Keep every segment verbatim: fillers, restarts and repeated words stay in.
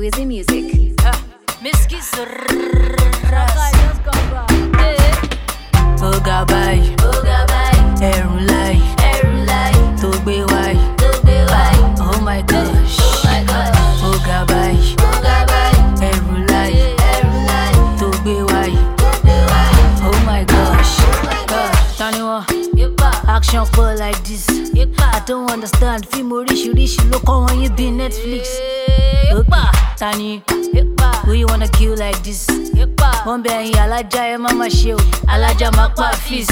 Easy Music. Miski Oga bai, Oga bai, ẹ̀rù láì, ẹ̀rù láì, tó gbé wáì, tó gbé wáì. Oh my gosh, oh my gosh. Oga bai, Oga bai, ẹ̀rù láì, ẹ̀rù láì, tó gbé wáì, tó gbé wáì. Oh my gosh, oh my gosh. Tani wọ́n, action pọ̀ like this. I don't understand. Fíìmù oríṣiríṣi ló kọ́ wọn yín bí Netflix. Tani, who you wanna kill like this? Wọ́n bẹ ẹyin alájà ẹ má má ṣe o, alájà má pa fís.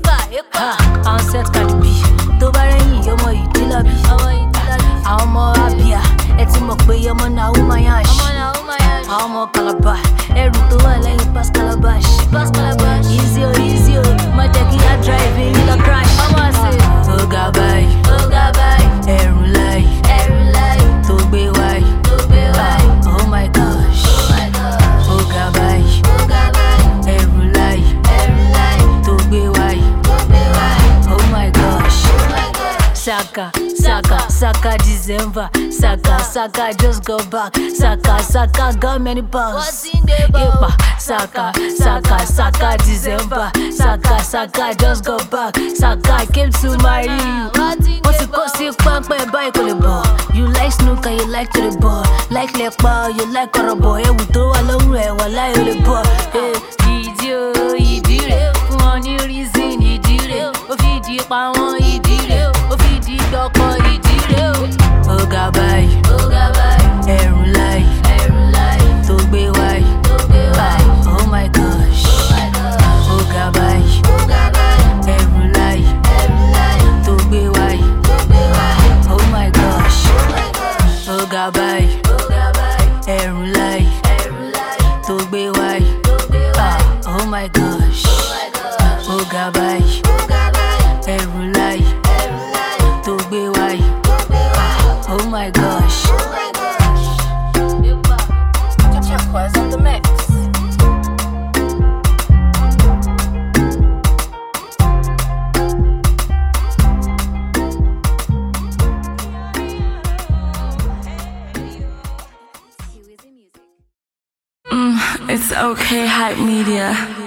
Àwọn set Cardi B, tó bá rẹ́yìn ọmọ ìdílọ́bí. Àwọn ọmọ Abia, ẹ ti mọ̀ pé ọmọ náà ó máa yàn ṣe. Àwọn ọmọ Calabar, ẹrù tó wà lẹ́yìn pass Calabash. Easy o, easy o, má jẹ́ kí á drive in lọ crash. Oga bai, Oga bai, ẹ̀rù láì, ẹ̀rù láì, tó gbé wáì, tó gbé wáì. Oh my gosh, oh my gosh. Oga bai, Oga bai, ẹ̀rù láì, ẹ̀rù láì, tó gbé wáì, tó gbé wáì. Oh my gosh, oh my gosh. Saka, Saka, Saka December, Saka, Saka just go back, Saka, Saka got many pounds. Yepa, Saka, Saka, Saka December, Saka, Saka just go back, Saka came to marry you. Wọ́n ti kó sí pápẹ́ báyìí kò lè bọ̀. You like snooker, you like to the ball. Like lẹ́pà, you like ọ̀rọ̀bọ̀. Ẹ̀wù tó wà lọ́rùn ẹ̀ wà láyé ó lè bọ̀. Ìdí o, ìdí rẹ̀, fún wọn ní reason ìdí rẹ̀. Ó fi ìdí pa wọn ìdí rẹ̀. Ó fi ìdí gbọ́kọ̀ ìdí rẹ̀ o. Oga bai, Oga bai, ẹ̀rù láì, ẹ̀rù láì, tó gbé wáì, tó gbé wáì. Oh my gosh, oh my gosh. Oga bai, Oga bai, ẹ̀rù láì, ẹ̀rù láì, tó gbé wáì, tó gbé wáì. Oh my gosh, oh my gosh. Oga bai, Oga bai, ẹ̀rù láì, ẹ̀rù láì, tó gbé wáì, tó gbé wáì. Oh my gosh, oh my gosh. Oga bai, Oga bai, ẹ̀rù láì, ẹ̀rù láì, tó gbé wáì, tó gbé wáì. Oh my gosh, oh my gosh. Chakwas on the mix. Mm, it's okay, Hype Media.